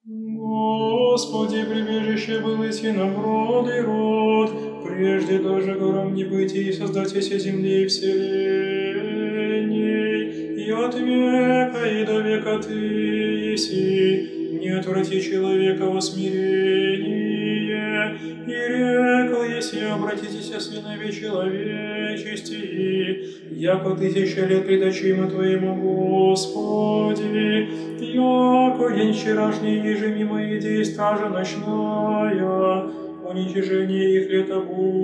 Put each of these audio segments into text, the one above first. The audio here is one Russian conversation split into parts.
Господи, прибежище был и нам род и род, прежде даже горам не быть и создатися земли и вселенной, и от века и до века Ты еси, не отврати человека во смирение, и рекл еси, обратитесь сынове человечести, яко 1000 лет предочима Твоему, Господи, яко день вчерашний, ниже мимо идей стража ночная, уничижение их лета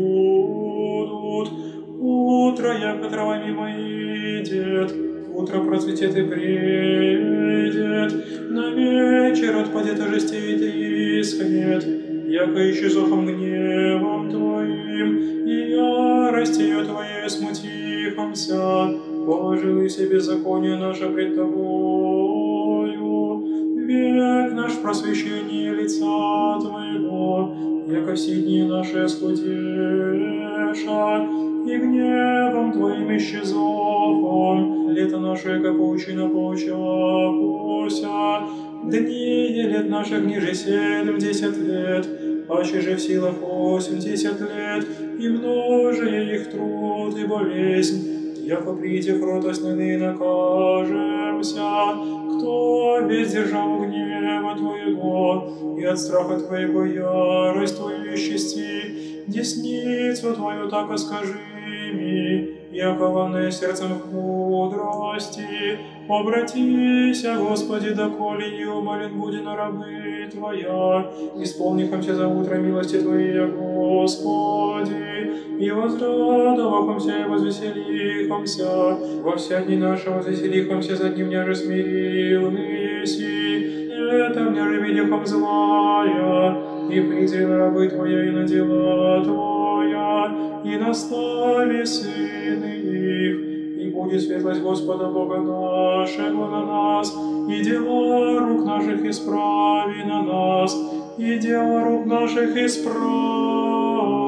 будут. Утро, яко трава мимо идет, утро процветет и предет, на вечер отпадет и жестеет и искнет, яко исчезохом гневом Твоим, и яростью Твоей смутихомся, положил и себе беззаконие наше пред Тобою, век наш в просвещении лица Твоего, яко все дни наши схудеша, и гневом Твоим исчезохом, лето наше, яко паучина поучахуся, дни лет наших ниже 70 лет, аще же в силах 80 лет, и множие их труд и болезнь, яко придя кротость ныне накажемся, кто без державу гнева Твоего и от страха Твоего ярость Твою исчисти, десницу Твою так скажи ми, якованное сердцем в мудрости, обратися, Господи, доколе не умолен буди на рабы Твоя, исполнихомся за утро милости Твоей, Господи, и возрадовахомся и возвеселихомся, во все дни наши возвеселихомся за дни мне же смирил еси, это мне же видихом злая, и презрел рабы Твоя и на дела Твоя, и настави сыны их, и будет светлость Господа Бога нашего на нас, и дела рук наших исправи на нас, и дела рук наших исправи.